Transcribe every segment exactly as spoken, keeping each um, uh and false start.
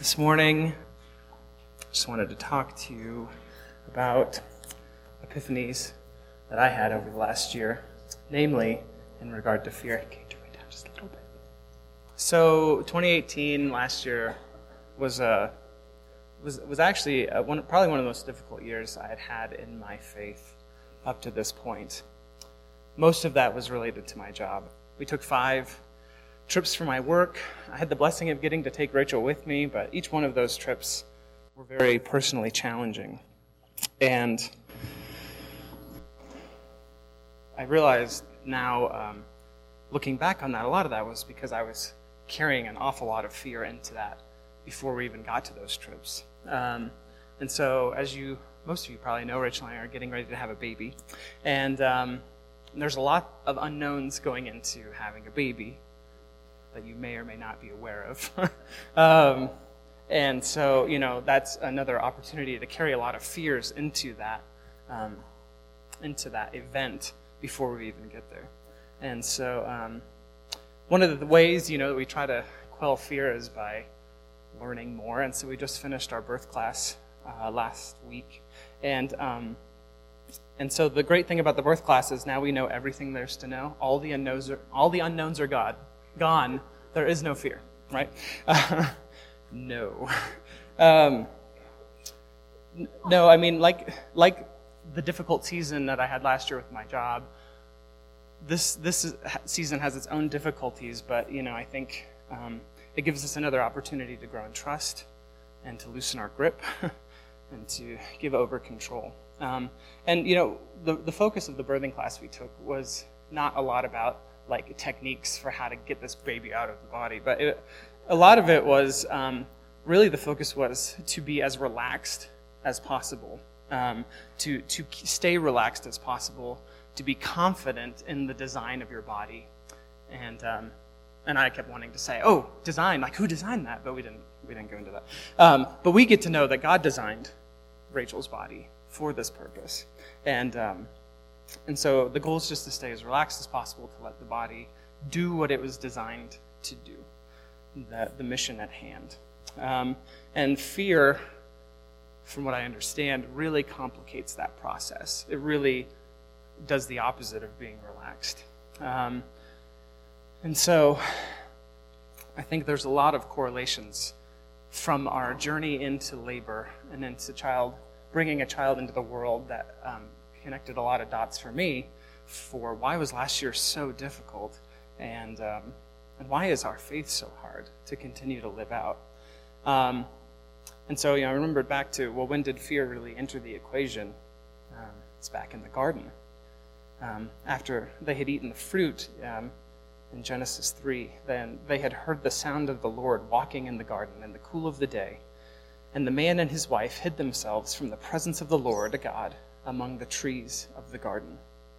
This morning, I just wanted to talk to you about epiphanies that I had over the last year, namely in regard to fear. Can you turn me down just a little bit? So, twenty eighteen, last year, was a was was actually a, one, probably one of the most difficult years I had had in my faith up to this point. Most of that was related to my job. We took five trips for my work. I had the blessing of getting to take Rachel with me, but each one of those trips were very personally challenging. And I realized now, um, looking back on that, a lot of that was because I was carrying an awful lot of fear into that before we even got to those trips. Um, and so, as you, most of you probably know, Rachel and I are getting ready to have a baby. And um, there's a lot of unknowns going into having a baby that you may or may not be aware of. um, and so, you know, that's another opportunity to carry a lot of fears into that, um, into that event before we even get there. And so, um, one of the ways, you know, that we try to quell fear is by learning more. And so we just finished our birth class uh, last week. And um, and so the great thing about the birth class is now we know everything there's to know. All the unknowns are, all the unknowns are God. Gone. There is no fear, right? Uh, no. Um, no, I mean, like like the difficult season that I had last year with my job, this this is, season has its own difficulties, but, you know, I think um, it gives us another opportunity to grow in trust and to loosen our grip and to give over control. Um, and, you know, the, the focus of the birthing class we took was not a lot about like techniques for how to get this baby out of the body. But it, a lot of it was, um, really the focus was to be as relaxed as possible, um, to, to stay relaxed as possible, to be confident in the design of your body. And um, and I kept wanting to say, oh, design, like who designed that? But we didn't, we didn't go into that. Um, but we get to know that God designed Rachel's body for this purpose. And um And so the goal is just to stay as relaxed as possible, to let the body do what it was designed to do, the, the mission at hand. Um, and fear, from what I understand, really complicates that process. It really does the opposite of being relaxed. Um, and so I think there's a lot of correlations from our journey into labor and into child, bringing a child into the world that um, connected a lot of dots for me for why was last year so difficult, and um, and why is our faith so hard to continue to live out. Um, and so, you know, I remembered back to, well, when did fear really enter the equation? Um, it's back in the garden. Um, after they had eaten the fruit um, in Genesis three, then they had heard the sound of the Lord walking in the garden in the cool of the day, and the man and his wife hid themselves from the presence of the Lord God among the trees of the garden.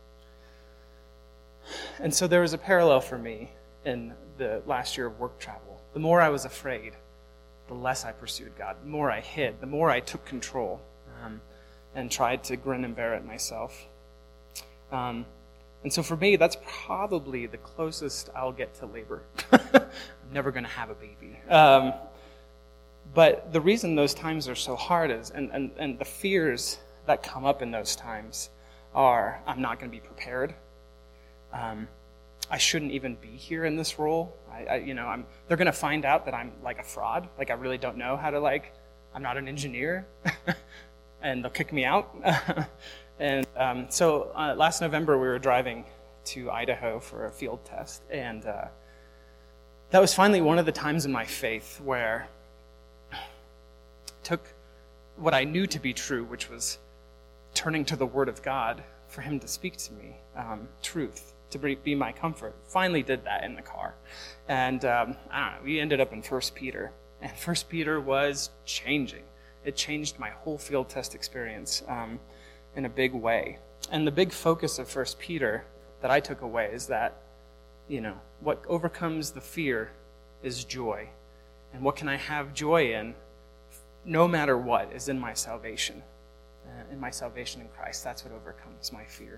And so there was a parallel for me in the last year of work travel. The more I was afraid, the less I pursued God. The more I hid, the more I took control um, and tried to grin and bear it myself. Um, and so for me, that's probably the closest I'll get to labor. I'm never going to have a baby. Um, but the reason those times are so hard is, and, and, and the fears that come up in those times are, I'm not going to be prepared. Um, I shouldn't even be here in this role. I, I you know, I'm. They're going to find out that I'm like a fraud. Like I really don't know how to like. I'm not an engineer, and they'll kick me out. and um, so uh, last November we were driving to Idaho for a field test, and uh, that was finally one of the times in my faith where I took what I knew to be true, which was turning to the Word of God for Him to speak to me, um, truth, to be my comfort. Finally did that in the car. And um, I don't know, we ended up in First Peter. And First Peter was changing. It changed my whole field test experience um, in a big way. And the big focus of First Peter that I took away is that, you know, what overcomes the fear is joy. And what can I have joy in, no matter what, is in my salvation. Uh, in my salvation in Christ. That's what overcomes my fear.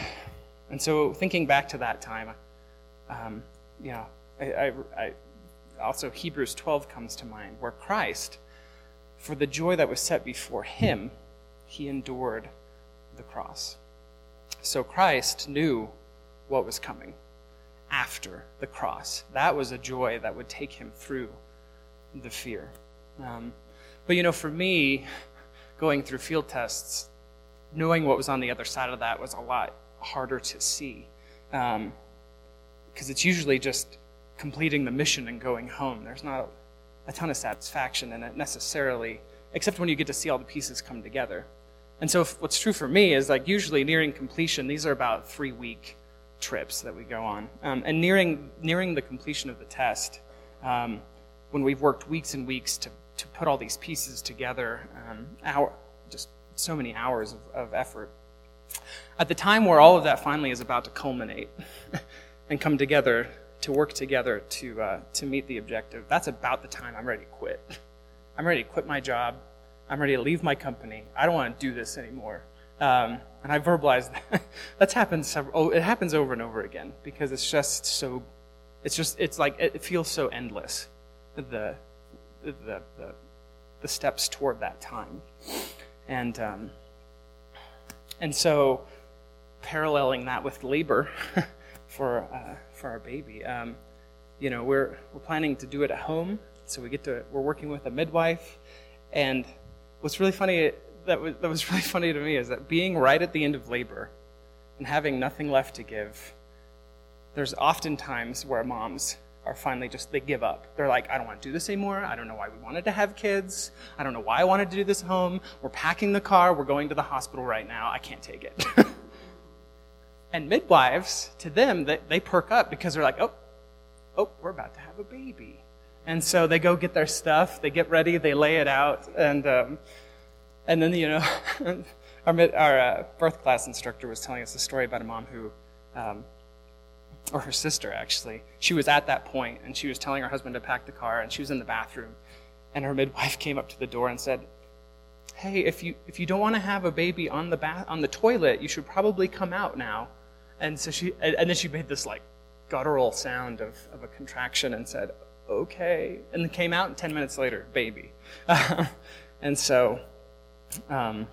And so thinking back to that time, um, you know, I, I, I also Hebrews twelve comes to mind, where Christ, for the joy that was set before him, he endured the cross. So Christ knew what was coming after the cross. That was a joy that would take him through the fear. Um, but, you know, for me, going through field tests, knowing what was on the other side of that was a lot harder to see. Um, because it's usually just completing the mission and going home. There's not a, a ton of satisfaction in it necessarily, except when you get to see all the pieces come together. And so if, what's true for me is, like, usually nearing completion, these are about three-week trips that we go on. Um, and nearing nearing the completion of the test, um, when we've worked weeks and weeks to, to put all these pieces together, um, hour, just so many hours of, of effort. At the time where all of that finally is about to culminate and come together, to work together to uh, to meet the objective, that's about the time I'm ready to quit. I'm ready to quit my job. I'm ready to leave my company. I don't want to do this anymore. Um, and I verbalized that. That's happened several, oh, it happens over and over again, because it's just so, it's just, it's like, it feels so endless, the, the, the, the steps toward that time. And, um, and so, paralleling that with labor for, uh, for our baby, um, you know, we're, we're planning to do it at home. So we get to, we're working with a midwife, and what's really funny, that was, that was really funny to me, is that being right at the end of labor and having nothing left to give, there's often times where moms are finally just, they give up. They're like, I don't want to do this anymore. I don't know why we wanted to have kids. I don't know why I wanted to do this at home. We're packing the car. We're going to the hospital right now. I can't take it. And midwives, to them, they, they perk up because they're like, oh, oh, we're about to have a baby. And so they go get their stuff, they get ready, they lay it out, and um, and then, you know, our, our uh, birth class instructor was telling us a story about a mom who, um, or her sister actually, she was at that point, and she was telling her husband to pack the car, and she was in the bathroom, and her midwife came up to the door and said, hey, if you if you don't want to have a baby on the bath on the toilet, you should probably come out now. And so she, and then she made this like guttural sound of, of a contraction and said, okay, and then came out, and ten minutes later, baby. Uh, and so, um,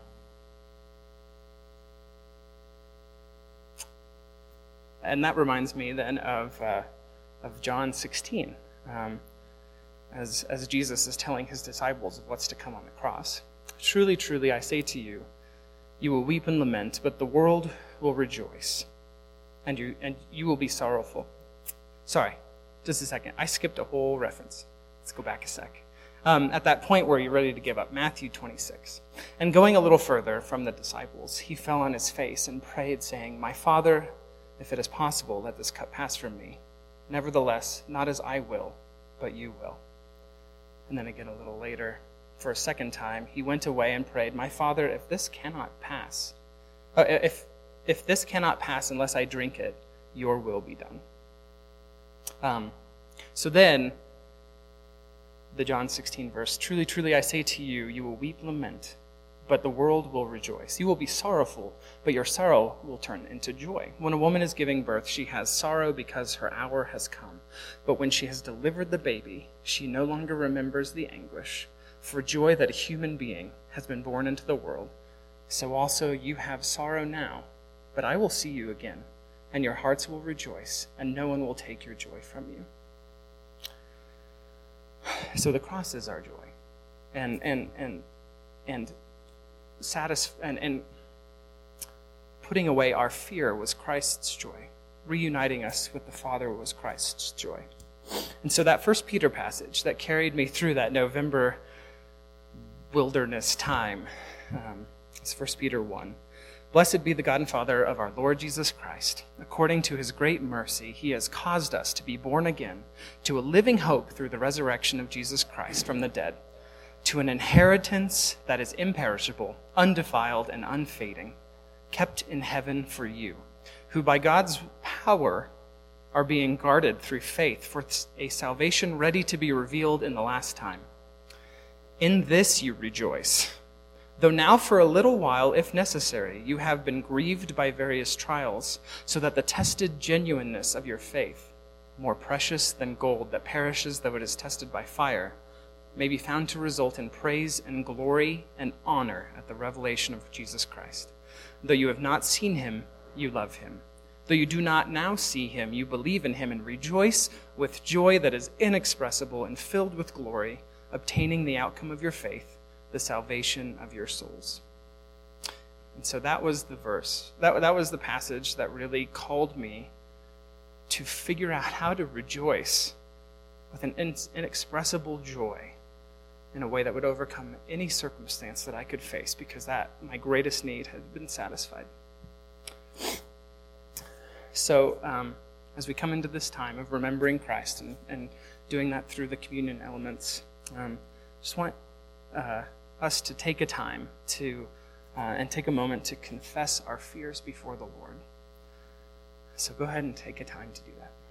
and that reminds me then of uh, of John sixteen, um, as as Jesus is telling his disciples of what's to come on the cross. Truly, truly, I say to you, you will weep and lament, but the world will rejoice, and you and you will be sorrowful. Sorry. Just a second. I skipped a whole reference. Let's go back a sec. Um, at that point where you're ready to give up, Matthew twenty-six. And going a little further from the disciples, he fell on his face and prayed, saying, my Father, if it is possible, let this cup pass from me. Nevertheless, not as I will, but you will. And then again a little later, for a second time, he went away and prayed, my Father, if this cannot pass, uh, if if this cannot pass unless I drink it, your will be done. Um, so then, the John sixteen verse, truly, truly, I say to you, you will weep and lament, but the world will rejoice. You will be sorrowful, but your sorrow will turn into joy. When a woman is giving birth, she has sorrow because her hour has come. But when she has delivered the baby, she no longer remembers the anguish for joy that a human being has been born into the world. So also you have sorrow now, but I will see you again, and your hearts will rejoice, and no one will take your joy from you. So the cross is our joy, and and and and satisf- and, and putting away our fear was Christ's joy. Reuniting us with the Father was Christ's joy. And so that First Peter passage that carried me through that November wilderness time, um, it's First Peter one. Blessed be the God and Father of our Lord Jesus Christ. According to his great mercy, he has caused us to be born again to a living hope through the resurrection of Jesus Christ from the dead, to an inheritance that is imperishable, undefiled, and unfading, kept in heaven for you, who by God's power are being guarded through faith for a salvation ready to be revealed in the last time. In this you rejoice, though now for a little while, if necessary, you have been grieved by various trials, so that the tested genuineness of your faith, more precious than gold that perishes though it is tested by fire, may be found to result in praise and glory and honor at the revelation of Jesus Christ. Though you have not seen him, you love him. Though you do not now see him, you believe in him and rejoice with joy that is inexpressible and filled with glory, obtaining the outcome of your faith, the salvation of your souls. And so that was the verse. That, that was the passage that really called me to figure out how to rejoice with an inexpressible joy in a way that would overcome any circumstance that I could face, because that, my greatest need, had been satisfied. So um, as we come into this time of remembering Christ and, and doing that through the communion elements, um, just want uh, us to take a time to uh, and take a moment to confess our fears before the Lord. So go ahead and take a time to do that.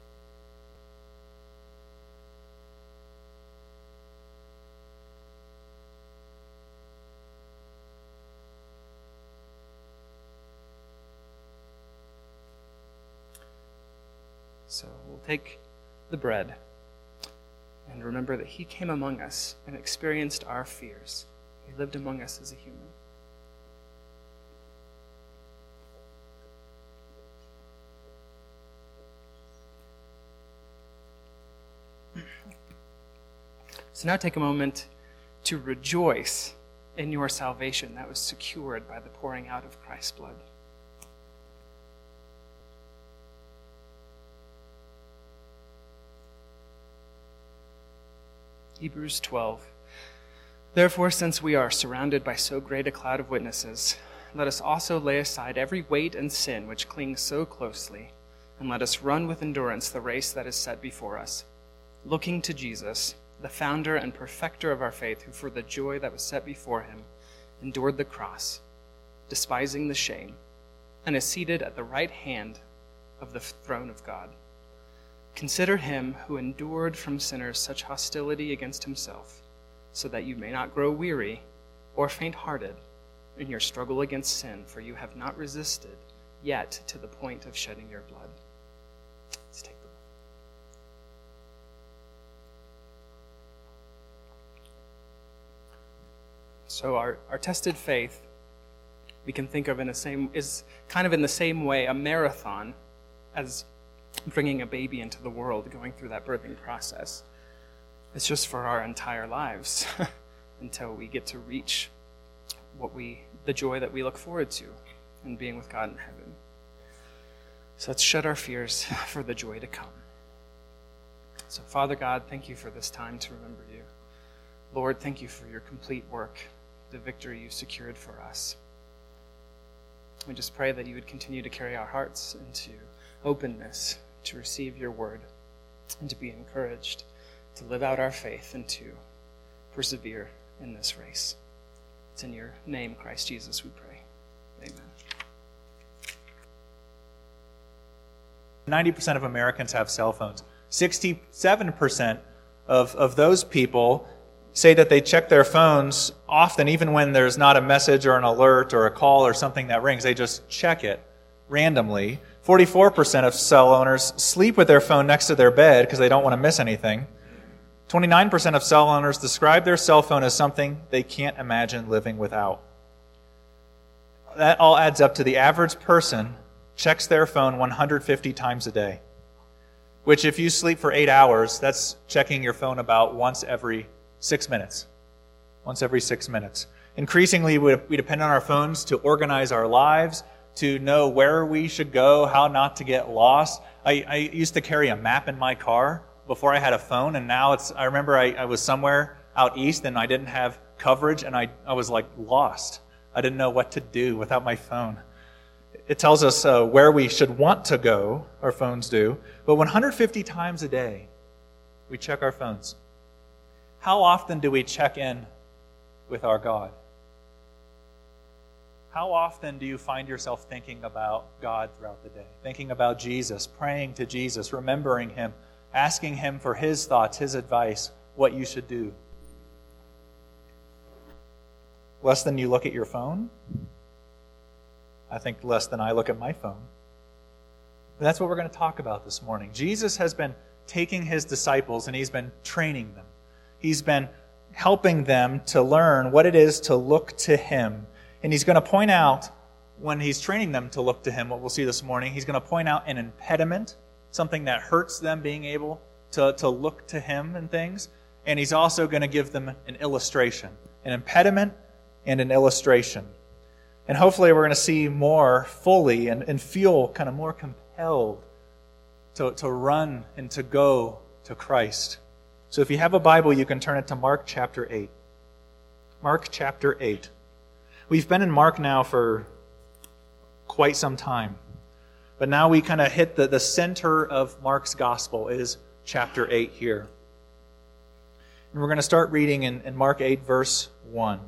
So we'll take the bread and remember that he came among us and experienced our fears. He lived among us as a human. So now take a moment to rejoice in your salvation that was secured by the pouring out of Christ's blood. Hebrews twelve. Therefore, since we are surrounded by so great a cloud of witnesses, let us also lay aside every weight and sin which clings so closely, and let us run with endurance the race that is set before us, looking to Jesus, the founder and perfecter of our faith, who for the joy that was set before him endured the cross, despising the shame, and is seated at the right hand of the throne of God. Consider him who endured from sinners such hostility against himself, so that you may not grow weary or faint-hearted in your struggle against sin, for you have not resisted yet to the point of shedding your blood. Let's take the So our, our tested faith, we can think of in the same is kind of in the same way a marathon as bringing a baby into the world, going through that birthing process. It's just for our entire lives until we get to reach what we the joy that we look forward to in being with God in heaven. So let's shed our fears for the joy to come. So Father God, thank you for this time to remember you. Lord, thank you for your complete work, the victory you secured for us. We just pray that you would continue to carry our hearts into openness to receive your word and to be encouraged to live out our faith and to persevere in this race. It's in your name, Christ Jesus, we pray. Amen. ninety percent of Americans have cell phones. sixty-seven percent of, of those people say that they check their phones often, even when there's not a message or an alert or a call or something that rings. They just check it randomly. forty-four percent of cell owners sleep with their phone next to their bed because they don't want to miss anything. twenty-nine percent of cell owners describe their cell phone as something they can't imagine living without. That all adds up to the average person checks their phone one hundred fifty times a day, which if you sleep for eight hours, that's checking your phone about once every six minutes. Once every six minutes. Increasingly, we, we depend on our phones to organize our lives, to know where we should go, how not to get lost. I, I used to carry a map in my car before I had a phone, and now it's, I remember I, I was somewhere out east and I didn't have coverage, and I, I was like lost. I didn't know what to do without my phone. It tells us uh, where we should want to go, our phones do, but one hundred fifty times a day, we check our phones. How often do we check in with our God? How often do you find yourself thinking about God throughout the day? Thinking about Jesus, praying to Jesus, remembering him, asking him for his thoughts, his advice, what you should do? Less than you look at your phone? I think less than I look at my phone. That's what we're going to talk about this morning. Jesus has been taking his disciples and he's been training them. He's been helping them to learn what it is to look to him. And he's going to point out, when he's training them to look to him, what we'll see this morning, he's going to point out an impediment, something that hurts them being able to, to look to him and things. And he's also going to give them an illustration, an impediment and an illustration. And hopefully we're going to see more fully and, and feel kind of more compelled to, to run and to go to Christ. So if you have a Bible, you can turn it to Mark chapter eight. Mark chapter eight. We've been in Mark now for quite some time. But now we kind of hit the, the center of Mark's gospel is chapter eight here. And we're going to start reading in, in Mark eight, verse one.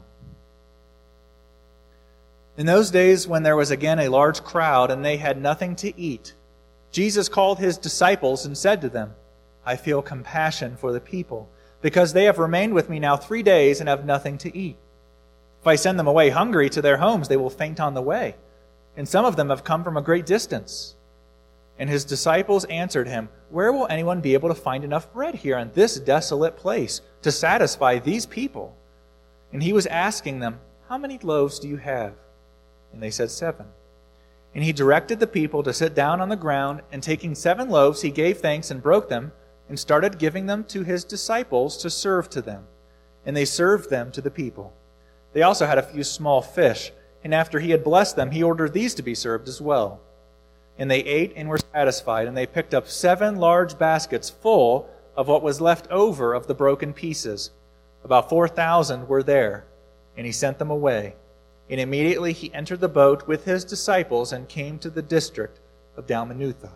In those days when there was again a large crowd and they had nothing to eat, Jesus called his disciples and said to them, I feel compassion for the people, because they have remained with me now three days and have nothing to eat. If I send them away hungry to their homes, they will faint on the way. And some of them have come from a great distance. And his disciples answered him, Where will anyone be able to find enough bread here in this desolate place to satisfy these people? And he was asking them, How many loaves do you have? And they said, Seven. And he directed the people to sit down on the ground, and taking seven loaves, he gave thanks and broke them, and started giving them to his disciples to serve to them. And they served them to the people. They also had a few small fish, and after he had blessed them, he ordered these to be served as well. And they ate and were satisfied, and they picked up seven large baskets full of what was left over of the broken pieces. About four thousand were there, and he sent them away. And immediately he entered the boat with his disciples and came to the district of Dalmanutha.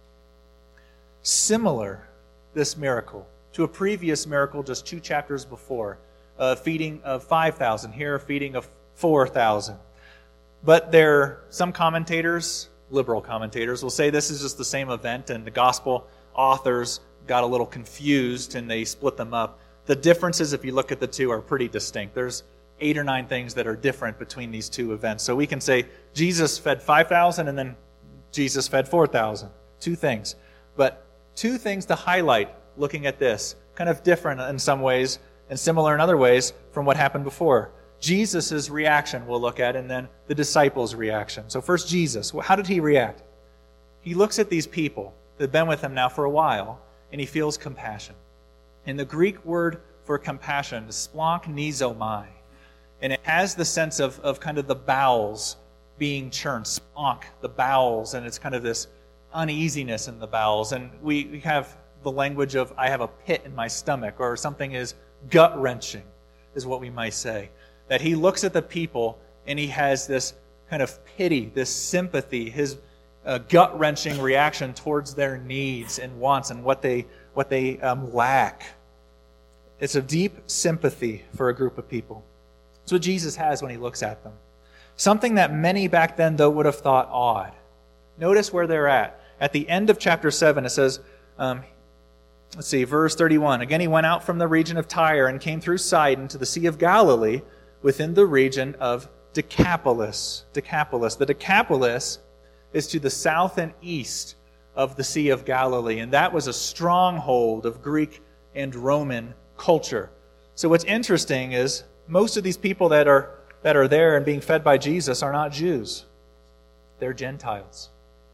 Similar, this miracle, to a previous miracle just two chapters before, a feeding of five thousand, here a feeding of four thousand. But there, some commentators, liberal commentators, will say this is just the same event, and the gospel authors got a little confused and they split them up. The differences, if you look at the two, are pretty distinct. There's eight or nine things that are different between these two events. So we can say Jesus fed five thousand and then Jesus fed four thousand. Two things. But two things to highlight looking at this, kind of different in some ways and similar in other ways from what happened before. Jesus' reaction we'll look at, and then the disciples' reaction. So first Jesus. How did he react? He looks at these people that have been with him now for a while, and he feels compassion. And the Greek word for compassion is splanchnizomai. And it has the sense of, of kind of the bowels being churned. Splank, the bowels, and it's kind of this uneasiness in the bowels. And we, we have the language of, I have a pit in my stomach, or something is gut-wrenching, is what we might say. That he looks at the people and he has this kind of pity, this sympathy, his uh, gut-wrenching reaction towards their needs and wants and what they, what they um, lack. It's a deep sympathy for a group of people. That's what Jesus has when he looks at them. Something that many back then, though, would have thought odd. Notice where they're at. At the end of chapter seven, it says, um, let's see, verse thirty-one. Again, he went out from the region of Tyre and came through Sidon to the Sea of Galilee within the region of Decapolis. Decapolis. The Decapolis is to the south and east of the Sea of Galilee, and that was a stronghold of Greek and Roman culture. So what's interesting is most of these people that are that are there and being fed by Jesus are not Jews. They're Gentiles.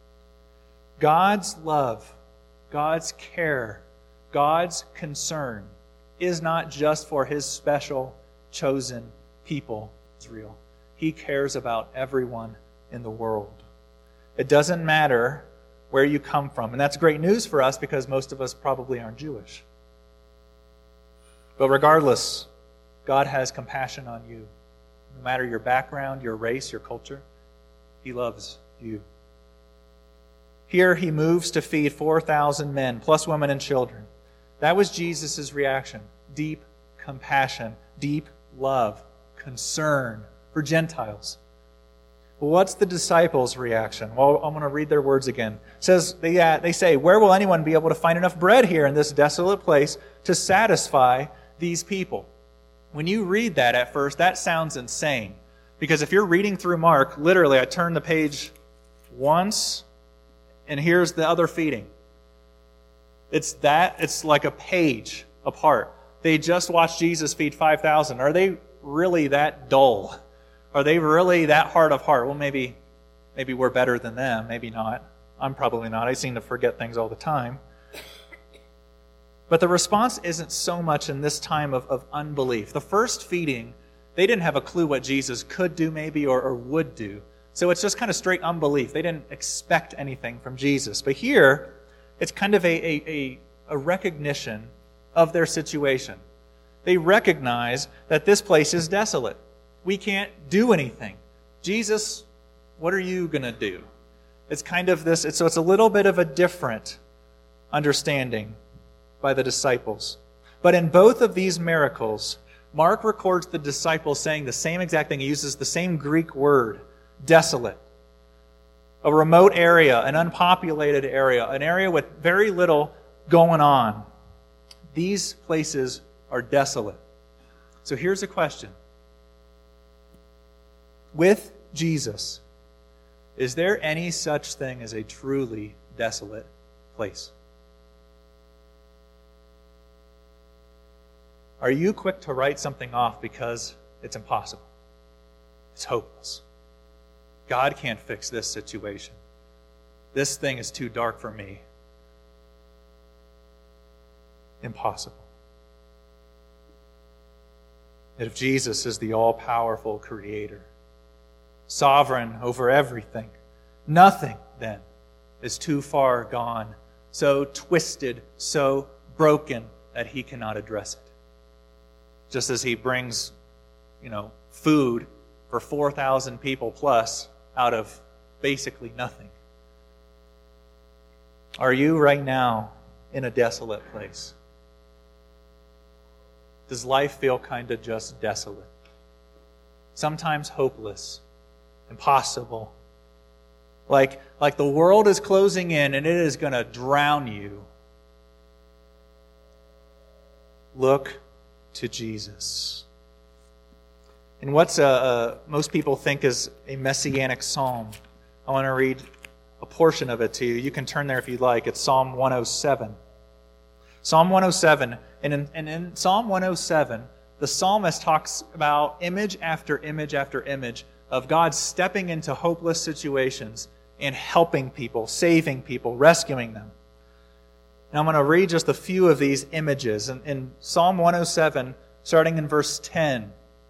God's love, God's care, God's concern is not just for his special, chosen people, Israel. He cares about everyone in the world. It doesn't matter where you come from. And that's great news for us because most of us probably aren't Jewish. But regardless, God has compassion on you. No matter your background, your race, your culture, he loves you. Here he moves to feed four thousand men, plus women and children. That was Jesus' reaction. Deep compassion, deep love, concern for Gentiles. Well, what's the disciples' reaction? Well, I'm going to read their words again. It says, they, uh, they say, where will anyone be able to find enough bread here in this desolate place to satisfy these people? When you read that at first, that sounds insane. Because if you're reading through Mark, literally, I turn the page once, and here's the other feeding. It's that, it's like a page apart. They just watched Jesus feed five thousand. Are they really that dull? Are they really that hard of heart? Well, maybe, maybe we're better than them. Maybe not. I'm probably not. I seem to forget things all the time. But the response isn't so much in this time of, of unbelief. The first feeding, they didn't have a clue what Jesus could do maybe or, or would do. So it's just kind of straight unbelief. They didn't expect anything from Jesus. But here, it's kind of a, a, a, a recognition of their situation. They recognize that this place is desolate. We can't do anything. Jesus, what are you going to do? It's kind of this, it's, so it's a little bit of a different understanding by the disciples. But in both of these miracles, Mark records the disciples saying the same exact thing. He uses the same Greek word, desolate. A remote area, an unpopulated area, an area with very little going on. These places are desolate. So here's a question. With Jesus, is there any such thing as a truly desolate place? Are you quick to write something off because it's impossible? It's hopeless. God can't fix this situation. This thing is too dark for me. Impossible. That if Jesus is the all-powerful Creator, sovereign over everything, nothing then is too far gone, so twisted, so broken that He cannot address it. Just as He brings, you know, food for four thousand people plus out of basically nothing. Are you right now in a desolate place? Does life feel kind of just desolate? Sometimes hopeless, impossible. Like, like the world is closing in and it is going to drown you. Look to Jesus. And what's a, a, most people think is a messianic psalm, I want to read a portion of it to you. You can turn there if you'd like. It's Psalm one oh seven. Psalm one oh seven. And in, and in Psalm one oh seven, the psalmist talks about image after image after image of God stepping into hopeless situations and helping people, saving people, rescuing them. And I'm going to read just a few of these images. In, in Psalm one oh seven, starting in verse ten,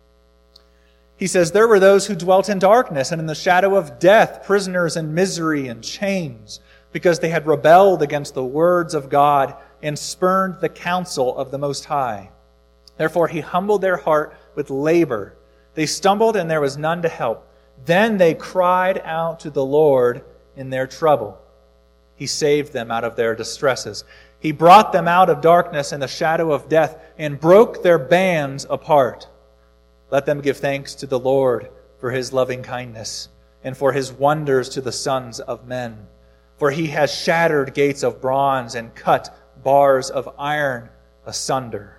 he says, "There were those who dwelt in darkness and in the shadow of death, prisoners in misery and chains, because they had rebelled against the words of God and spurned the counsel of the Most High. Therefore he humbled their heart with labor. They stumbled and there was none to help. Then they cried out to the Lord in their trouble. He saved them out of their distresses. He brought them out of darkness and the shadow of death and broke their bands apart. Let them give thanks to the Lord for His loving kindness and for His wonders to the sons of men. For He has shattered gates of bronze and cut bars of iron asunder."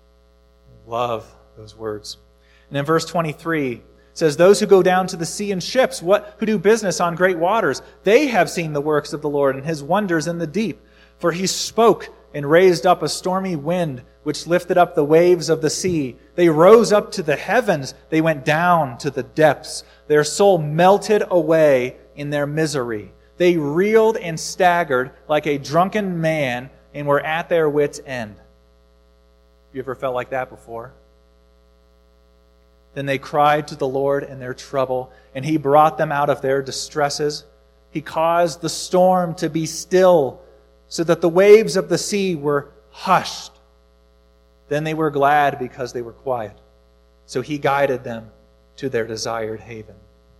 Love those words. And in verse twenty-three, it says, "Those who go down to the sea in ships, what who do business on great waters, they have seen the works of the Lord and His wonders in the deep. For He spoke and raised up a stormy wind, which lifted up the waves of the sea. They rose up to the heavens. They went down to the depths. Their soul melted away in their misery. They reeled and staggered like a drunken man and were at their wits' end." You ever felt like that before? Then they cried to the Lord in their trouble, and He brought them out of their distresses. He caused the storm to be still, so that the waves of the sea were hushed. Then they were glad because they were quiet. So He guided them to their desired haven.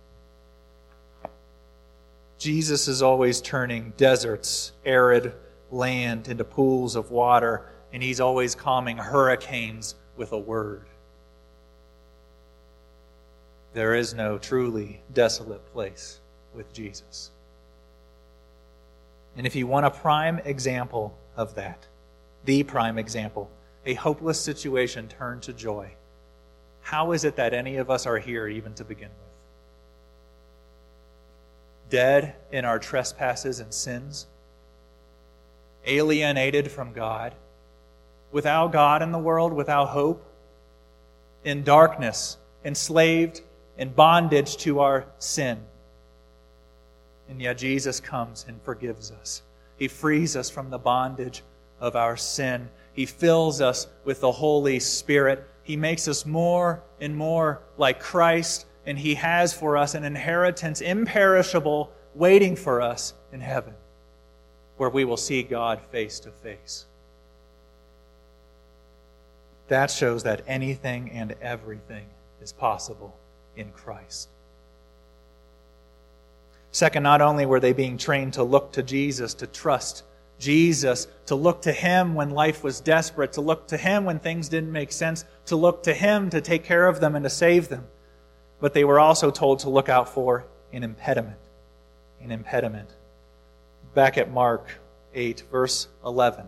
Jesus is always turning deserts, arid land into pools of water, and He's always calming hurricanes with a word. There is no truly desolate place with Jesus. And if you want a prime example of that, the prime example, a hopeless situation turned to joy, how is it that any of us are here even to begin with? dead in our trespasses and sins, alienated from God, without God in the world, without hope, in darkness, enslaved, in bondage to our sin. And yet Jesus comes and forgives us. He frees us from the bondage of our sin. He fills us with the Holy Spirit. He makes us more and more like Christ, and He has for us an inheritance imperishable waiting for us in heaven, where we will see God face to face. That shows that anything and everything is possible in Christ. Second, not only were they being trained to look to Jesus, to trust Jesus, to look to Him when life was desperate, to look to Him when things didn't make sense, to look to Him to take care of them and to save them, but they were also told to look out for an impediment. An impediment. Back at Mark eight, verse eleven.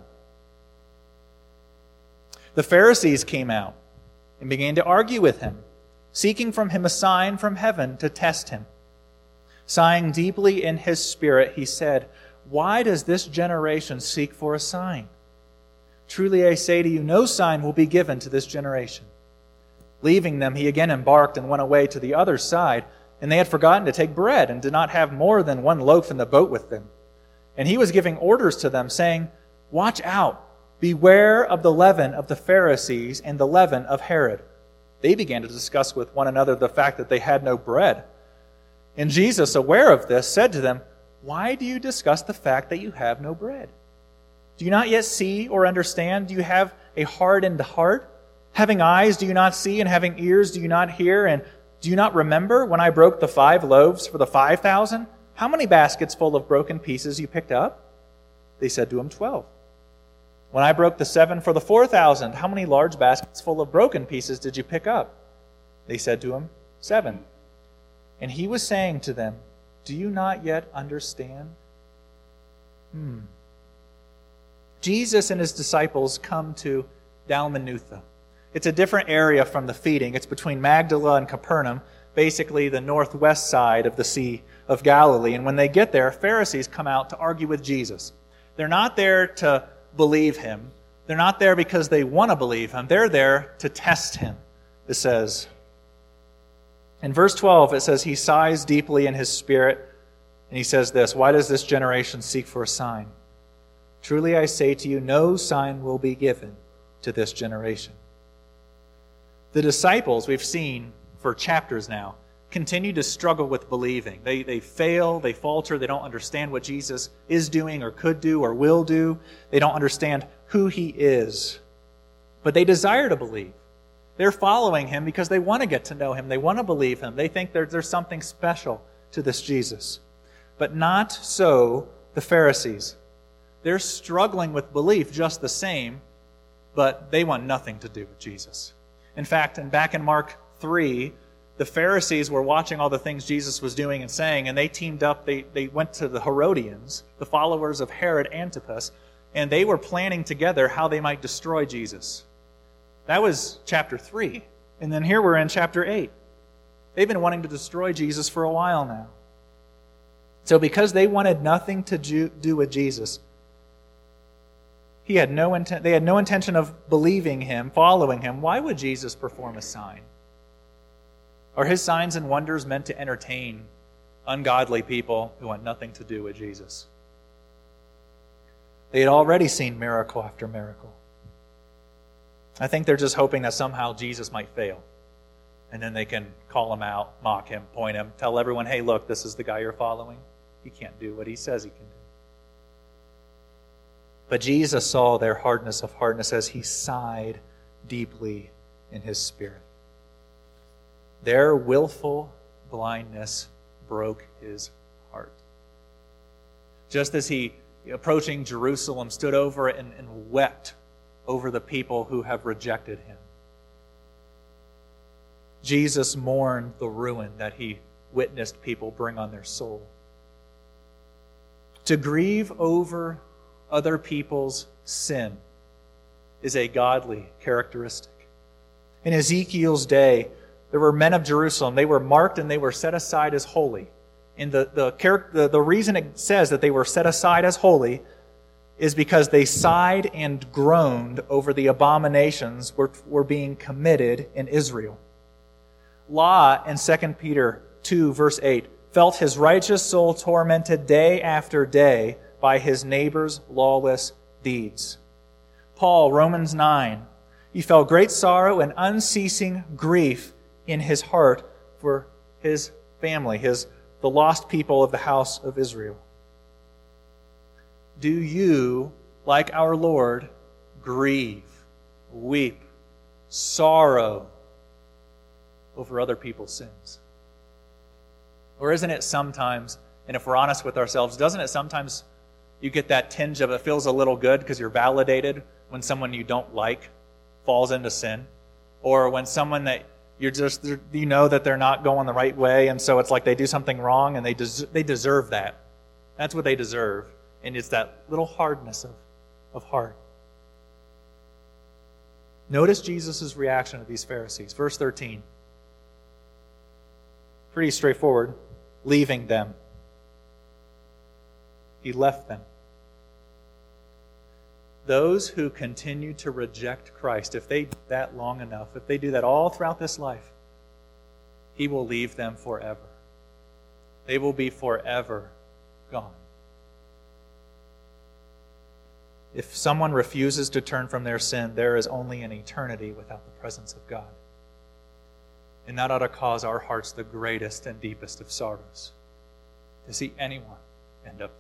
The Pharisees came out and began to argue with Him, seeking from Him a sign from heaven to test Him. Sighing deeply in his spirit, he said, "Why does this generation seek for a sign? Truly I say to you, no sign will be given to this generation." Leaving them, he again embarked and went away to the other side, and they had forgotten to take bread and did not have more than one loaf in the boat with them. And he was giving orders to them, saying, "Watch out, beware of the leaven of the Pharisees and the leaven of Herod." They began to discuss with one another the fact that they had no bread. And Jesus, aware of this, said to them, "Why do you discuss the fact that you have no bread? Do you not yet see or understand? Do you have a hardened heart? Having eyes, do you not see? And having ears, do you not hear? And do you not remember when I broke the five loaves for the five thousand? How many baskets full of broken pieces you picked up?" They said to him, twelve. "When I broke the seven for the four thousand, how many large baskets full of broken pieces did you pick up?" They said to him, "Seven." And he was saying to them, "Do you not yet understand?" Hmm. Jesus and his disciples come to Dalmanutha. It's a different area from the feeding. It's between Magdala and Capernaum, basically the northwest side of the Sea of Galilee. And when they get there, Pharisees come out to argue with Jesus. They're not there to believe him. They're not there because they want to believe him. They're there to test him, it says. In verse twelve, it says, he sighs deeply in his spirit, and he says this, "Why does this generation seek for a sign? Truly I say to you, no sign will be given to this generation." The disciples, we've seen for chapters now, continue to struggle with believing. They, they fail, they falter, they don't understand what Jesus is doing or could do or will do. They don't understand who he is. But they desire to believe. They're following him because they want to get to know him. They want to believe him. They think there's, there's something special to this Jesus. But not so the Pharisees. They're struggling with belief just the same, but they want nothing to do with Jesus. In fact, and back in Mark three, the Pharisees were watching all the things Jesus was doing and saying, and they teamed up, they, they went to the Herodians, the followers of Herod Antipas, and they were planning together how they might destroy Jesus. That was chapter three. And then here we're in chapter eight. They've been wanting to destroy Jesus for a while now. So because they wanted nothing to do with Jesus, he had no intent, they had no intention of believing him, following him. Why would Jesus perform a sign? Are his signs and wonders meant to entertain ungodly people who want nothing to do with Jesus? They had already seen miracle after miracle. I think they're just hoping that somehow Jesus might fail. And then they can call him out, mock him, point him, tell everyone, hey, look, this is the guy you're following. He can't do what he says he can do. But Jesus saw their hardness of heart as he sighed deeply in his spirit. Their willful blindness broke his heart. Just as he, approaching Jerusalem, stood over it and, and wept over the people who have rejected him. Jesus mourned the ruin that he witnessed people bring on their soul. To grieve over other people's sin is a godly characteristic. In Ezekiel's day, there were men of Jerusalem. They were marked and they were set aside as holy. And the, the, char- the, the reason it says that they were set aside as holy is because they sighed and groaned over the abominations which were being committed in Israel. Lot in Second Peter two, verse eight, felt his righteous soul tormented day after day by his neighbor's lawless deeds. Paul, Romans nine, he felt great sorrow and unceasing grief in his heart for his family, his the lost people of the house of Israel. Do you, like our Lord, grieve, weep, sorrow over other people's sins? Or isn't it sometimes, and if we're honest with ourselves, doesn't it sometimes you get that tinge of it feels a little good because you're validated when someone you don't like falls into sin? Or when someone that you're just, you know that they're not going the right way, and so it's like they do something wrong and they des- they deserve that. That's what they deserve. And it's that little hardness of, of heart. Notice Jesus' reaction to these Pharisees. Verse thirteen. Pretty straightforward. Leaving them. He left them. Those who continue to reject Christ, if they do that long enough, if they do that all throughout this life, He will leave them forever. They will be forever gone. If someone refuses to turn from their sin, there is only an eternity without the presence of God. And that ought to cause our hearts the greatest and deepest of sorrows, to see anyone end up there.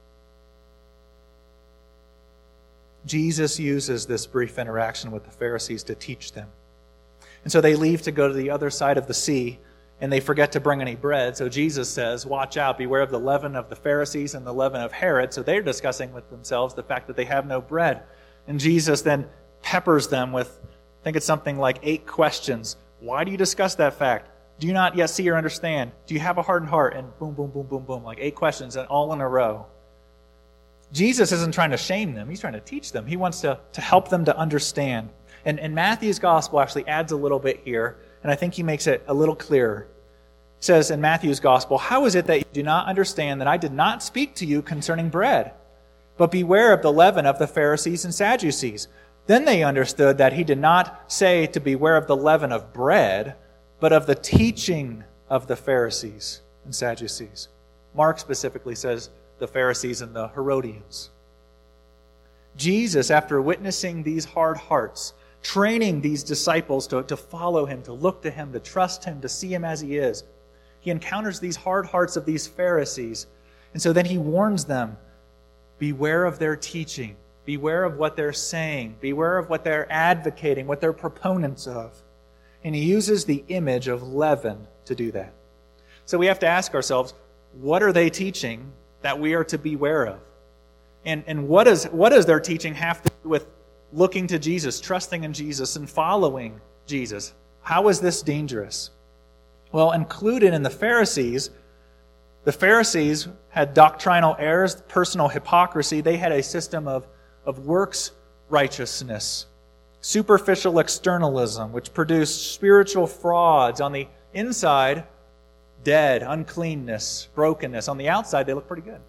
Jesus uses this brief interaction with the Pharisees to teach them. And so they leave to go to the other side of the sea, and they forget to bring any bread. So Jesus says, watch out, beware of the leaven of the Pharisees and the leaven of Herod. So they're discussing with themselves the fact that they have no bread. And Jesus then peppers them with, I think it's something like eight questions. Why do you discuss that fact? Do you not yet see or understand? Do you have a hardened heart? And boom, boom, boom, boom, boom, like eight questions and all in a row. Jesus isn't trying to shame them. He's trying to teach them. He wants to, to help them to understand. And, and Matthew's gospel actually adds a little bit here, and I think he makes it a little clearer. It says in Matthew's gospel, how is it that you do not understand that I did not speak to you concerning bread? But beware of the leaven of the Pharisees and Sadducees. Then they understood that he did not say to beware of the leaven of bread, but of the teaching of the Pharisees and Sadducees. Mark specifically says the Pharisees and the Herodians. Jesus, after witnessing these hard hearts, training these disciples to, to follow him, to look to him, to trust him, to see him as he is, he encounters these hard hearts of these Pharisees. And so then he warns them, beware of their teaching. Beware of what they're saying. Beware of what they're advocating, what they're proponents of. And he uses the image of leaven to do that. So we have to ask ourselves, what are they teaching that we are to beware of? And, and what, is, what does their teaching have to do with looking to Jesus, trusting in Jesus, and following Jesus? How is this dangerous? Well, included in the Pharisees, the Pharisees had doctrinal errors, personal hypocrisy. They had a system of, of works righteousness, superficial externalism, which produced spiritual frauds. On the inside, dead, uncleanness, brokenness. On the outside, they look pretty good.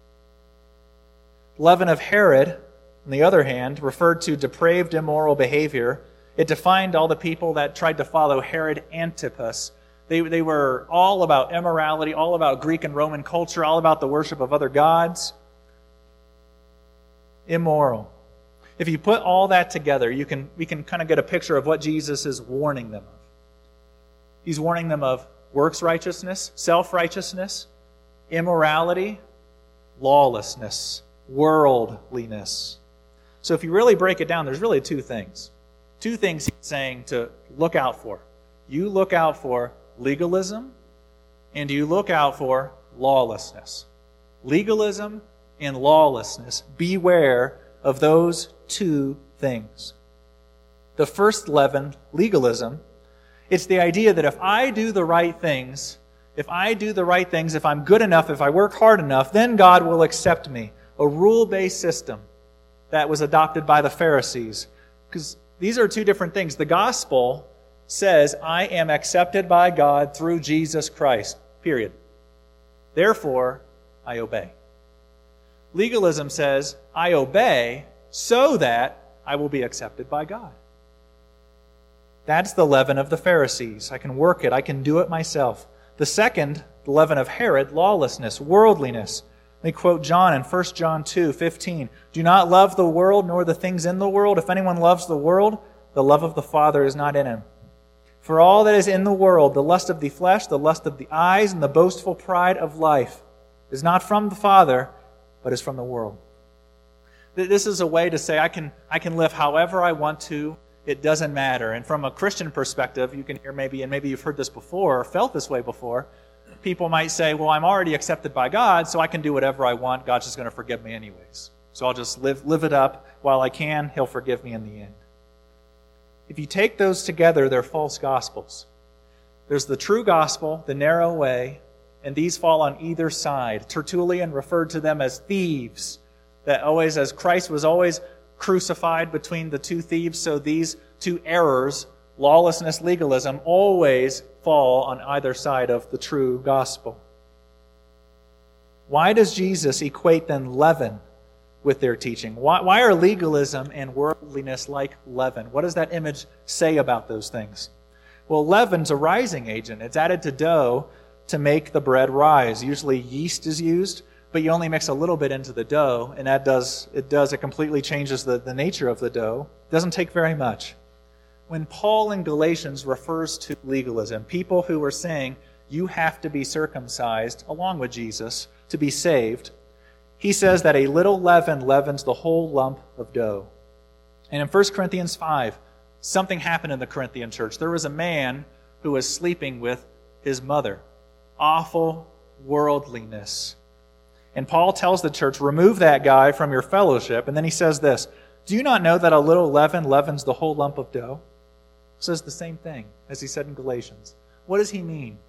Leaven of Herod, on the other hand, referred to depraved, immoral behavior. It defined all the people that tried to follow Herod Antipas. They, they were all about immorality, all about Greek and Roman culture, all about the worship of other gods. Immoral. If you put all that together, you can we can kind of get a picture of what Jesus is warning them of. He's warning them of works righteousness, self-righteousness, immorality, lawlessness, worldliness. So if you really break it down, there's really two things. Two things he's saying to look out for. You look out for legalism, and you look out for lawlessness. Legalism and lawlessness. Beware of those two things. The first leaven, legalism, it's the idea that if I do the right things, if I do the right things, if I'm good enough, if I work hard enough, then God will accept me. A rule-based system that was adopted by the Pharisees. Because these are two different things. The gospel says, I am accepted by God through Jesus Christ. Period. therefore I obey. Legalism says, I obey so that I will be accepted by God. That's the leaven of the Pharisees. I can work it. I can do it myself. The second, the leaven of Herod, lawlessness, worldliness. Let me quote John in First John two fifteen. Do not love the world nor the things in the world. If anyone loves the world, the love of the Father is not in him. For all that is in the world, the lust of the flesh, the lust of the eyes, and the boastful pride of life, is not from the Father, but is from the world. This is a way to say I can, I can live however I want to. It doesn't matter. And from a Christian perspective, you can hear maybe, and maybe you've heard this before or felt this way before, people might say, well, I'm already accepted by God, so I can do whatever I want. God's just going to forgive me anyways. So I'll just live, live it up while I can. He'll forgive me in the end. If you take those together, they're false gospels. There's the true gospel, the narrow way, and these fall on either side. Tertullian referred to them as thieves. That always, as Christ was always crucified between the two thieves, so these two errors, lawlessness, legalism, always fall on either side of the true gospel. Why does Jesus equate then leaven with their teaching? Why, why are legalism and worldliness like leaven? What does that image say about those things? Well, leaven's a rising agent. It's added to dough to make the bread rise. Usually yeast is used, but you only mix a little bit into the dough, and that does it does it completely changes the, the nature of the dough. It doesn't take very much. When Paul in Galatians refers to legalism, people who are saying you have to be circumcised along with Jesus to be saved, he says that a little leaven leavens the whole lump of dough. And in First Corinthians five, something happened in the Corinthian church. There was a man who was sleeping with his mother. Awful worldliness. And Paul tells the church, remove that guy from your fellowship. And then he says this, do you not know that a little leaven leavens the whole lump of dough? Says the same thing as he said in Galatians. What does he mean?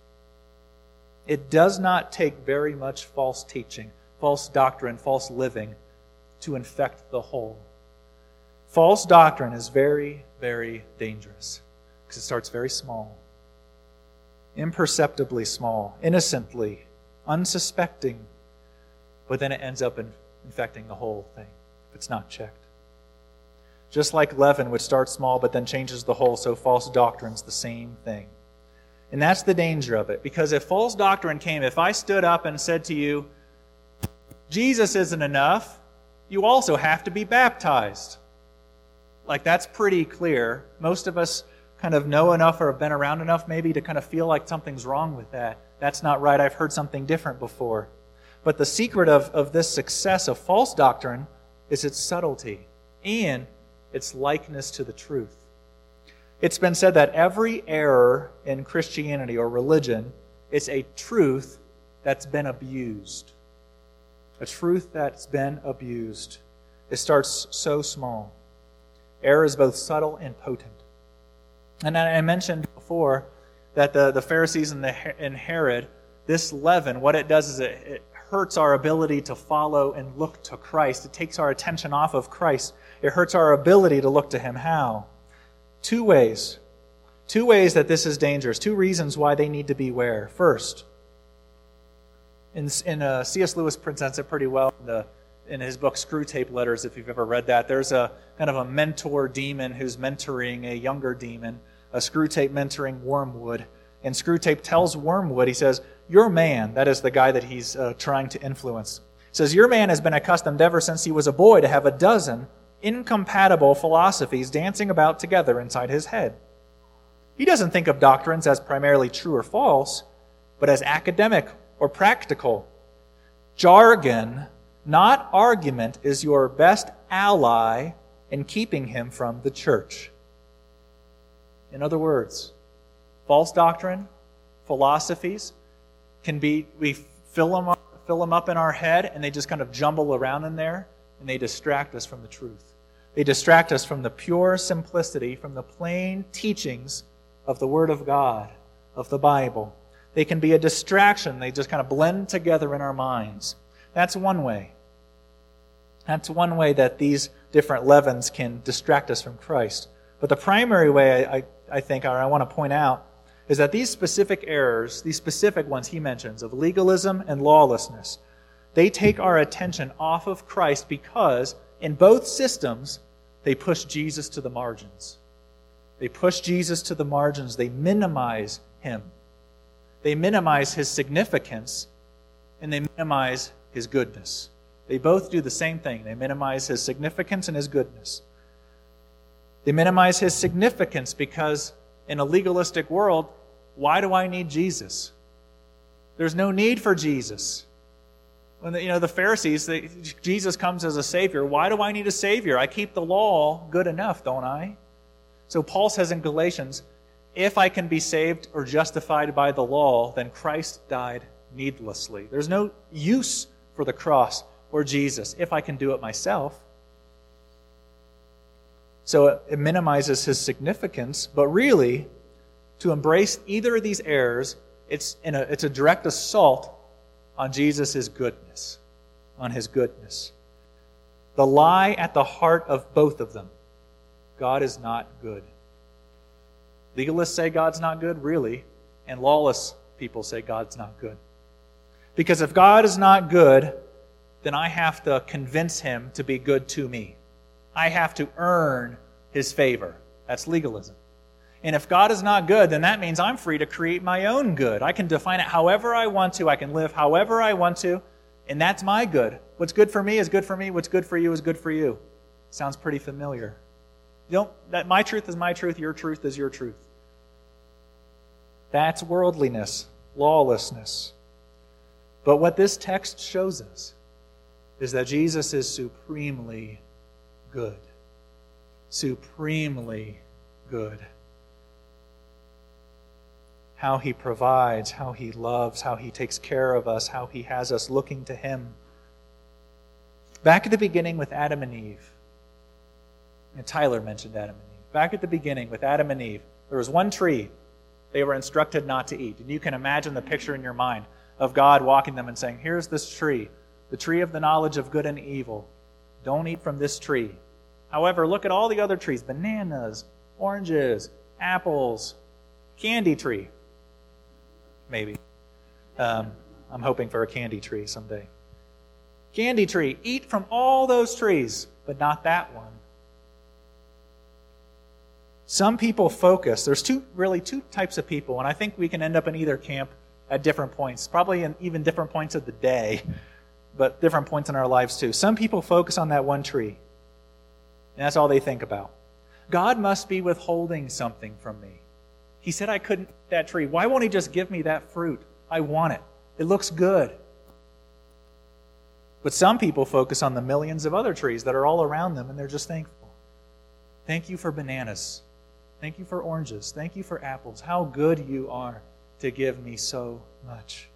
It does not take very much false teaching, false doctrine, false living to infect the whole. False doctrine is very, very dangerous because it starts very small, imperceptibly small, innocently, unsuspecting, but then it ends up in infecting the whole thing if it's not checked. Just like leaven, which starts small but then changes the whole, so false doctrine's the same thing. And that's the danger of it. Because if false doctrine came, if I stood up and said to you, Jesus isn't enough, you also have to be baptized. Like, that's pretty clear. Most of us kind of know enough or have been around enough maybe to kind of feel like something's wrong with that. That's not right. I've heard something different before. But the secret of, of this success of false doctrine is its subtlety and its likeness to the truth. It's been said that every error in Christianity or religion is a truth that's been abused. A truth that's been abused. It starts so small. Error is both subtle and potent. And I mentioned before that the, the Pharisees and, the, and Herod, this leaven, what it does is it, it hurts our ability to follow and look to Christ. It takes our attention off of Christ. It hurts our ability to look to Him. How? Two ways. Two ways that this is dangerous. Two reasons why they need to beware. First, in, in uh, C S Lewis presents it pretty well in, the, in his book Screwtape Letters, if you've ever read that. There's a kind of a mentor demon who's mentoring a younger demon, a Screwtape mentoring Wormwood. And Screwtape tells Wormwood, he says, your man, that is the guy that he's uh, trying to influence, says, your man has been accustomed ever since he was a boy to have a dozen incompatible philosophies dancing about together inside his head. He doesn't think of doctrines as primarily true or false, but as academic or practical. Jargon, not argument, is your best ally in keeping him from the church. In other words, false doctrine, philosophies, can be, we fill them up, fill them up in our head, and they just kind of jumble around in there, and they distract us from the truth. They distract us from the pure simplicity, from the plain teachings of the Word of God, of the Bible. They can be a distraction. They just kind of blend together in our minds. That's one way. That's one way that these different leavens can distract us from Christ. But the primary way, I, I think, or I want to point out, is that these specific errors, these specific ones he mentions of legalism and lawlessness, they take our attention off of Christ because in both systems, they push Jesus to the margins. They push Jesus to the margins. They minimize him. They minimize his significance, and they minimize his goodness. They both do the same thing. They minimize his significance and his goodness. They minimize his significance because in a legalistic world, why do I need Jesus? There's no need for Jesus. When the, you know the Pharisees, they, Jesus comes as a Savior. Why do I need a Savior? I keep the law good enough, don't I? So Paul says in Galatians, if I can be saved or justified by the law, then Christ died needlessly. There's no use for the cross or Jesus if I can do it myself. So it, it minimizes his significance, but really, to embrace either of these errors, it's, in a, it's a direct assault on Jesus' goodness, on his goodness. The lie at the heart of both of them, God is not good. Legalists say God's not good, really, and lawless people say God's not good. Because if God is not good, then I have to convince him to be good to me. I have to earn his favor. That's legalism. And if God is not good, then that means I'm free to create my own good. I can define it however I want to. I can live however I want to, and that's my good. What's good for me is good for me. What's good for you is good for you. Sounds pretty familiar. You don't, that my truth is my truth, your truth is your truth. That's worldliness, lawlessness. But what this text shows us is that Jesus is supremely good. Supremely good. How he provides, how he loves, how he takes care of us, how he has us looking to him. Back at the beginning with Adam and Eve, and Tyler mentioned Adam and Eve. Back at the beginning with Adam and Eve, there was one tree they were instructed not to eat. And you can imagine the picture in your mind of God walking them and saying, here's this tree, the tree of the knowledge of good and evil. Don't eat from this tree. However, look at all the other trees, bananas, oranges, apples, candy tree. Maybe. Um, I'm hoping for a candy tree someday. Candy tree. Eat from all those trees, but not that one. Some people focus. There's two, really two types of people, and I think we can end up in either camp at different points, probably in even different points of the day, but different points in our lives too. Some people focus on that one tree, and that's all they think about. God must be withholding something from me. He said I couldn't eat that tree. Why won't he just give me that fruit? I want it. It looks good. But some people focus on the millions of other trees that are all around them, and they're just thankful. Thank you for bananas. Thank you for oranges. Thank you for apples. How good you are to give me so much.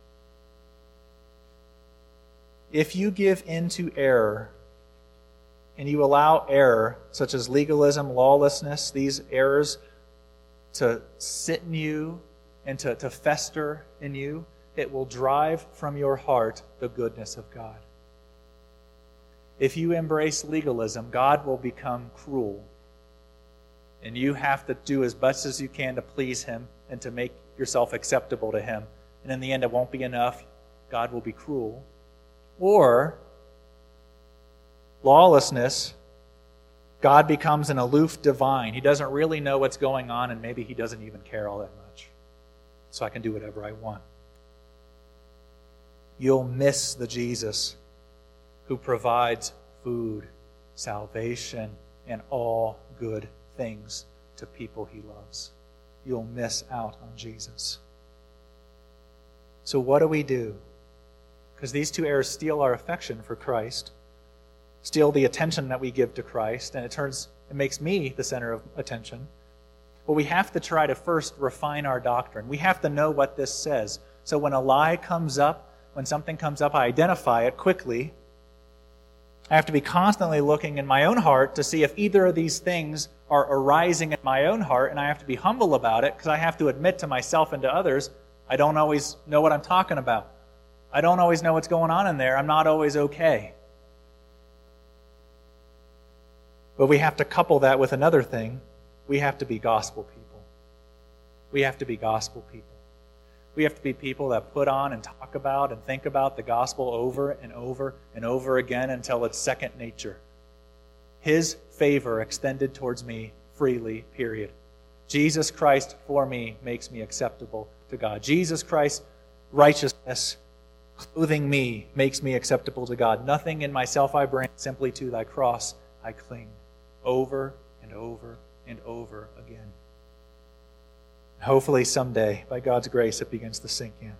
If you give in to error, and you allow error, such as legalism, lawlessness, these errors, to sit in you and to, to fester in you, it will drive from your heart the goodness of God. If you embrace legalism, God will become cruel. And you have to do as much as you can to please him and to make yourself acceptable to him. And in the end, it won't be enough. God will be cruel. Or lawlessness, God becomes an aloof divine. He doesn't really know what's going on, and maybe he doesn't even care all that much. So I can do whatever I want. You'll miss the Jesus who provides food, salvation, and all good things to people he loves. You'll miss out on Jesus. So what do we do? Because these two errors steal our affection for Christ, steal the attention that we give to Christ, and it turns, it makes me the center of attention. Well, we have to try to first refine our doctrine. We have to know what this says. So when a lie comes up, when something comes up, I identify it quickly. I have to be constantly looking in my own heart to see if either of these things are arising in my own heart, and I have to be humble about it because I have to admit to myself and to others, I don't always know what I'm talking about. I don't always know what's going on in there. I'm not always okay. But we have to couple that with another thing. We have to be gospel people. We have to be gospel people. We have to be people that put on and talk about and think about the gospel over and over and over again until it's second nature. His favor extended towards me freely, period. Jesus Christ for me makes me acceptable to God. Jesus Christ's righteousness clothing me makes me acceptable to God. Nothing in myself I bring, simply to thy cross I cling. Over and over and over again. Hopefully someday, by God's grace, it begins to sink in.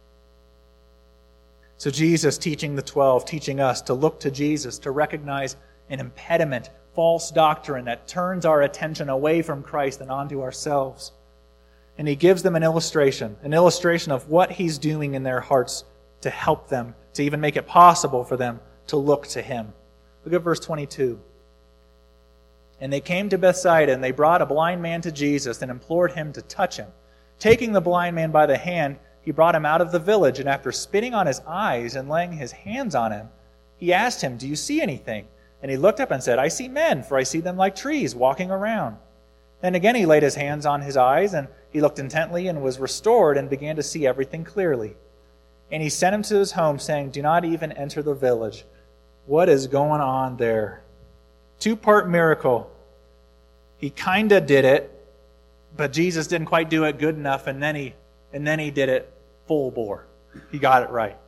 So Jesus teaching the twelve, teaching us to look to Jesus, to recognize an impediment, false doctrine that turns our attention away from Christ and onto ourselves. And he gives them an illustration, an illustration of what he's doing in their hearts to help them, to even make it possible for them to look to him. Look at verse twenty-two. And they came to Bethsaida, and they brought a blind man to Jesus and implored him to touch him. Taking the blind man by the hand, he brought him out of the village, and after spitting on his eyes and laying his hands on him, he asked him, "Do you see anything?" And he looked up and said, "I see men, for I see them like trees walking around." Then again he laid his hands on his eyes, and he looked intently and was restored and began to see everything clearly. And he sent him to his home, saying, "Do not even enter the village." What is going on there? Two-part miracle. He kind of did it, but Jesus didn't quite do it good enough, and then he and then he did it full bore. He got it right.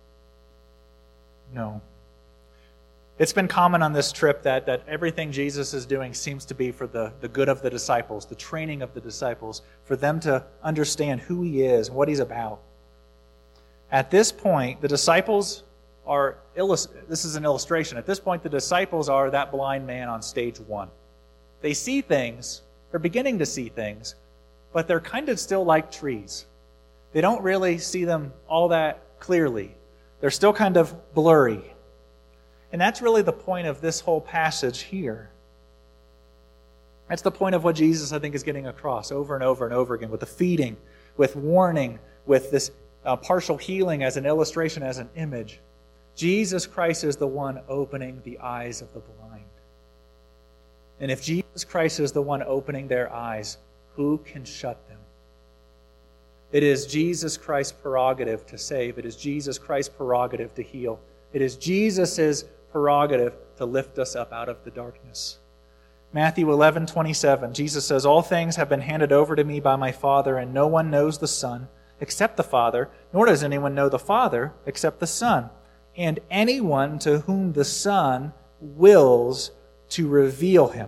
No. It's been common on this trip that, that everything Jesus is doing seems to be for the, the good of the disciples, the training of the disciples, for them to understand who he is and what he's about. At this point, the disciples are, illust- this is an illustration, at this point the disciples are that blind man on stage one. They see things, they're beginning to see things, but they're kind of still like trees. They don't really see them all that clearly. They're still kind of blurry. And that's really the point of this whole passage here. That's the point of what Jesus, I think, is getting across over and over and over again, with the feeding, with warning, with this uh, partial healing as an illustration, as an image. Jesus Christ is the one opening the eyes of the blind. And if Jesus Christ is the one opening their eyes, who can shut them? It is Jesus Christ's prerogative to save. It is Jesus Christ's prerogative to heal. It is Jesus' prerogative to lift us up out of the darkness. Matthew eleven twenty-seven, Jesus says, "All things have been handed over to me by my Father, and no one knows the Son except the Father, nor does anyone know the Father except the Son, and anyone to whom the Son wills to reveal him."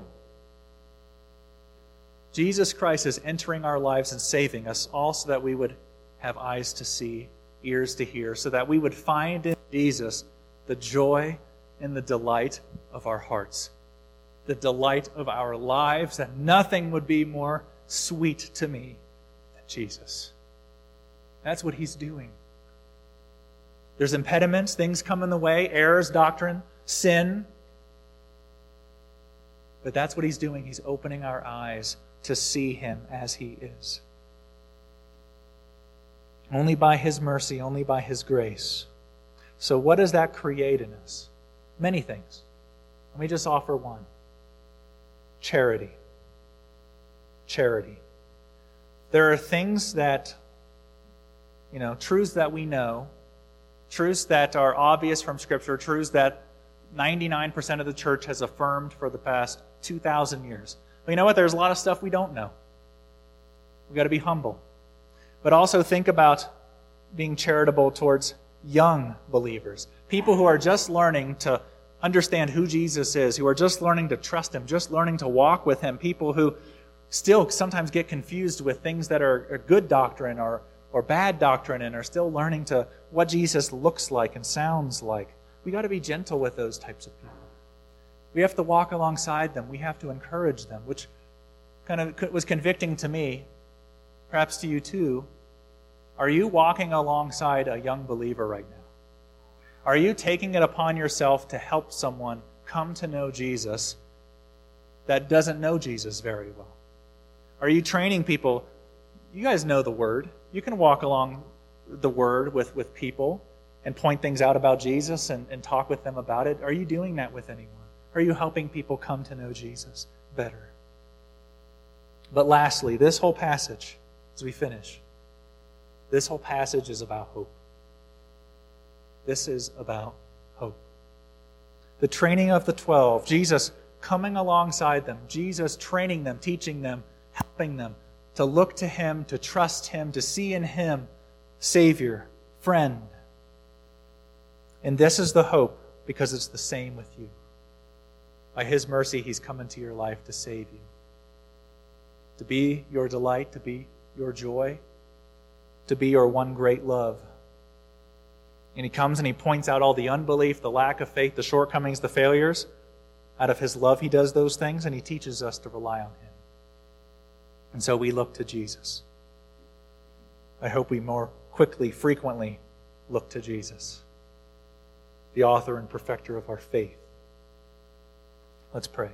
Jesus Christ is entering our lives and saving us, all so that we would have eyes to see, ears to hear, so that we would find in Jesus the joy and the delight of our hearts, the delight of our lives, that nothing would be more sweet to me than Jesus. That's what he's doing. There's impediments, things come in the way, errors, doctrine, sin. But that's what he's doing. He's opening our eyes to see him as he is. Only by his mercy, only by his grace. So what does that create in us? Many things. Let me just offer one. Charity. Charity. There are things that, you know, truths that we know, truths that are obvious from Scripture, truths that ninety-nine percent of the church has affirmed for the past two thousand years. But you know what? There's a lot of stuff we don't know. We've got to be humble. But also think about being charitable towards young believers. People who are just learning to understand who Jesus is, who are just learning to trust him, just learning to walk with him. People who still sometimes get confused with things that are, are good doctrine or, or bad doctrine and are still learning to what Jesus looks like and sounds like. We got to be gentle with those types of people. We have to walk alongside them. We have to encourage them, which kind of was convicting to me, perhaps to you too. Are you walking alongside a young believer right now? Are you taking it upon yourself to help someone come to know Jesus that doesn't know Jesus very well? Are you training people? You guys know the Word. You can walk along the Word with, with people and point things out about Jesus and, and talk with them about it. Are you doing that with anyone? Are you helping people come to know Jesus better? But lastly, this whole passage, as we finish, this whole passage is about hope. This is about hope. The training of the twelve, Jesus coming alongside them, Jesus training them, teaching them, helping them to look to Him, to trust Him, to see in Him Savior, friend. And this is the hope because it's the same with you. By His mercy, He's come into your life to save you, to be your delight, to be your joy, to be your one great love. And He comes and He points out all the unbelief, the lack of faith, the shortcomings, the failures. Out of His love, He does those things, and He teaches us to rely on Him. And so we look to Jesus. I hope we more quickly, frequently look to Jesus, the author and perfecter of our faith. Let's pray.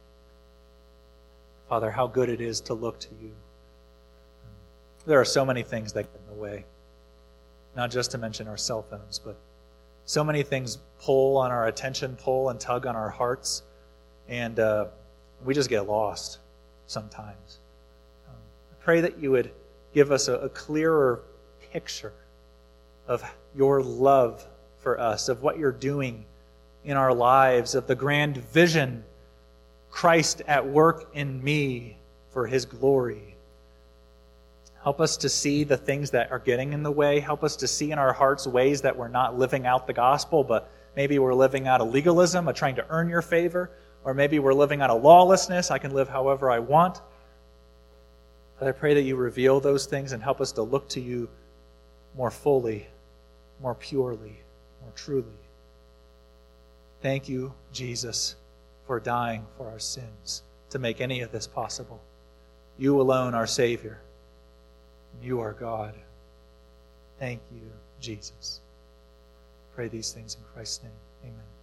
Father, how good it is to look to You. There are so many things that get in the way, not just to mention our cell phones, but so many things pull on our attention, pull and tug on our hearts, and uh, we just get lost sometimes. Um, I pray that You would give us a, a clearer picture of Your love for us, of what You're doing in our lives, of the grand vision, Christ at work in me for His glory. Help us to see the things that are getting in the way. Help us to see in our hearts ways that we're not living out the gospel, but maybe we're living out a legalism, a trying to earn Your favor, or maybe we're living out a lawlessness. I can live however I want. But I pray that You reveal those things and help us to look to You more fully, more purely, more truly. Thank You, Jesus, for dying for our sins to make any of this possible. You alone are Savior. You are God. Thank You, Jesus. Pray these things in Christ's name. Amen.